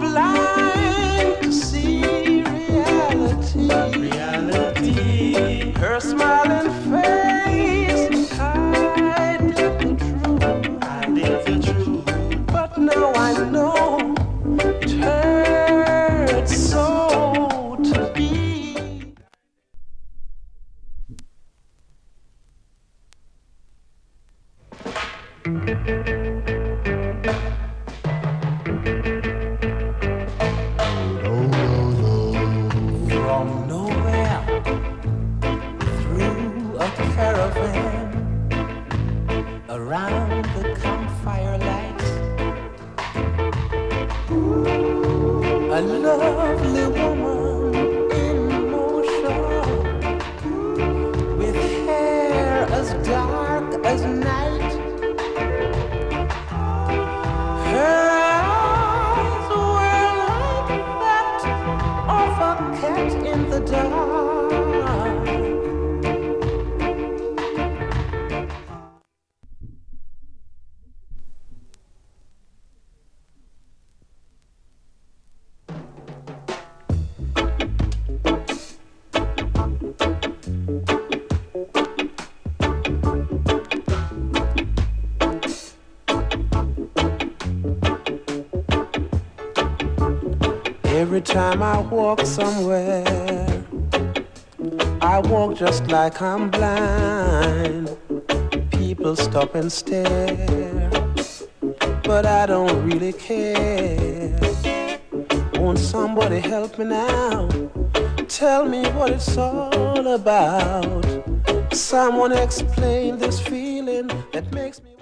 blind to see reality. Her smiling face hiding the truth. But now I know it hurts so to be. From nowhere, through a caravan, around the campfire lights, a lovely woman in motion, with hair as dark as night. Her eyes were like that of a cat in the dark. Every time I walk somewhere, I walk just like I'm blind. People stop and stare, but I don't really care. Won't somebody help me now? Tell me what it's all about. Someone explain this feeling that makes me